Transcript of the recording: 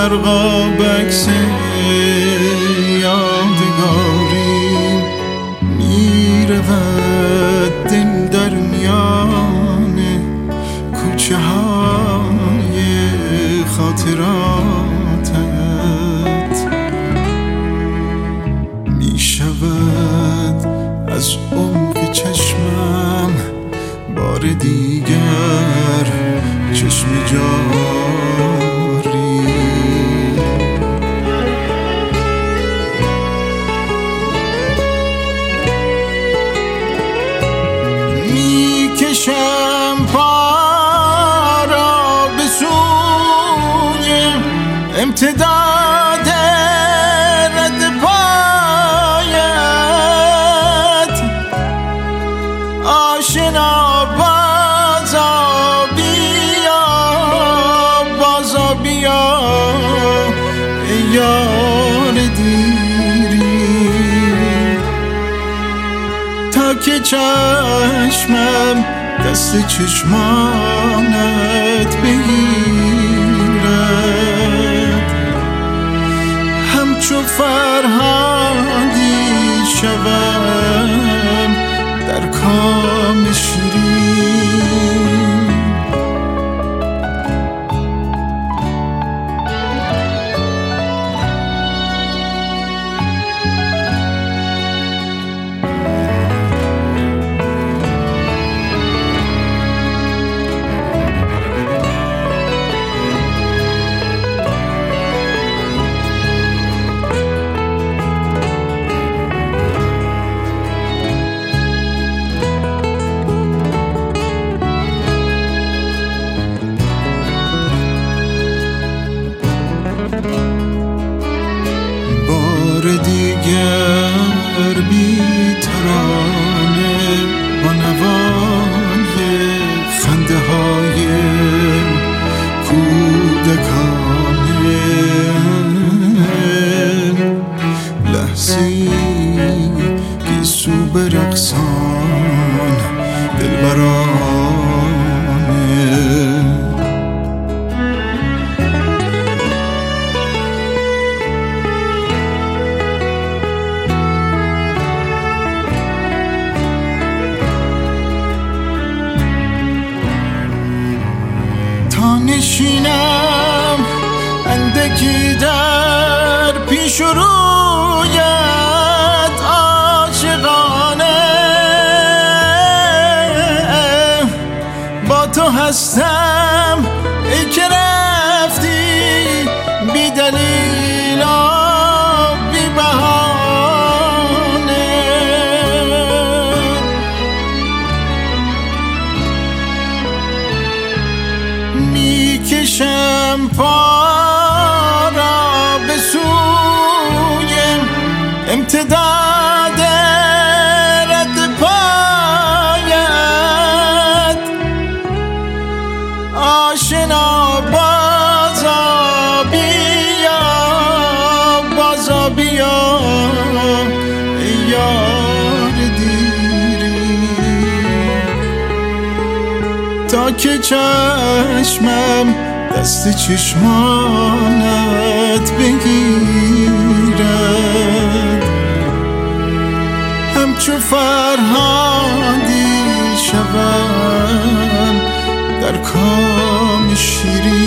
برقاب عکس یادگاری میرود دل در میان کوچه های خاطراتت، میشود از عمق چشمم بار دیگر چشم جاری. میکشم پا را به سوی امتداد رد پایت، آشنا بازا بیا ای یار دیری، تا که چشمم دست چشمانت بگیرد، همچو فرهادی شوم در کام شیرین. دیگر بی ترانه با نوای خنده های کودکانه، لحظی گیسو برقصان دلبرانه، نشینم اندکی در پیش و رویت عاشقانه، با تو هستم ای که رفتی بی دلیل و بی بهانه، میکشم پا را به سوی امتداد رد پایت، آشنا بازا بیا ای یار دیری، تا که چشمم دست چشمانت بگیرد، همچو فرهادی شوم در کام شیرین.